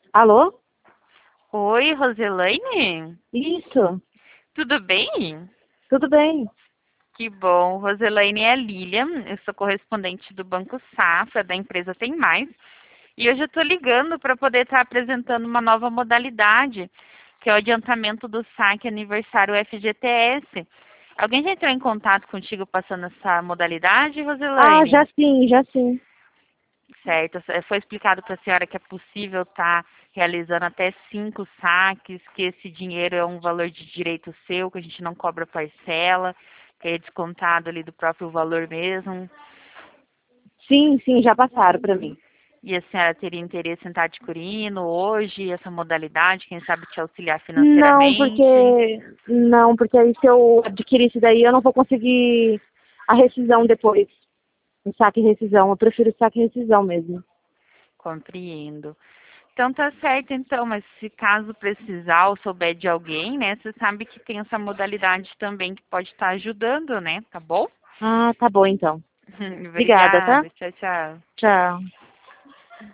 Alô? Oi, Roselaine? Isso, Tudo bem? tudo bem. Que bom. Roselaine é a Lilian, eu sou correspondente do Banco Safra, da empresa Tem Mais. E hoje eu estou ligando para poder estar apresentando uma nova modalidade, que é o adiantamento do saque aniversário FGTS. Alguém já entrou em contato contigo passando essa modalidade, Ah, Roselaine? já sim. Certo. Foi explicado para a senhora que é possível estar realizando até 5 saques, que esse dinheiro é um valor de direito seu, que a gente não cobra parcela, que é descontado ali do próprio valor mesmo. Sim, já passaram para mim. E a senhora teria interesse em estar adquirindo hoje essa modalidade, quem sabe te auxiliar Não, financeiramente? porque aí se eu adquirir isso daí, eu não vou conseguir a rescisão depois. O saque e rescisão. Eu prefiro saque e rescisão mesmo. Compreendo. Então tá certo, então, mas se caso precisar ou souber de alguém, né, você sabe que tem essa modalidade também que pode estar ajudando, né? Tá bom? Ah, tá bom então. Obrigada, tá? Obrigada. Tchau, tchau. Tchau.